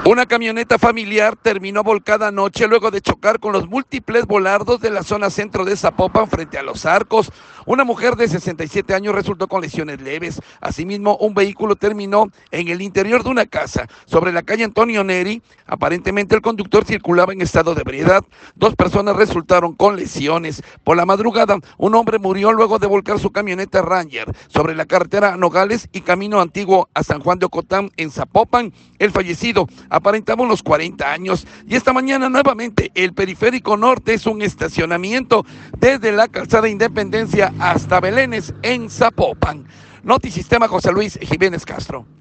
Una camioneta familiar terminó volcada anoche luego de chocar con los múltiples volardos de la zona centro de Zapopan frente a Los Arcos. Una mujer de 67 años resultó con lesiones leves. Asimismo, un vehículo terminó en el interior de una casa sobre la calle Antonio Neri. Aparentemente el conductor circulaba en estado de ebriedad. 2 personas resultaron con lesiones. Por la madrugada, un hombre murió luego de volcar su camioneta Ranger sobre la carretera Nogales y camino antiguo a San Juan de Ocotán en Zapopan. El fallecido aparentaba unos 40 años y esta mañana nuevamente el periférico norte es un estacionamiento desde la calzada Independencia hasta Belénes en Zapopan. Notisistema José Luis Jiménez Castro.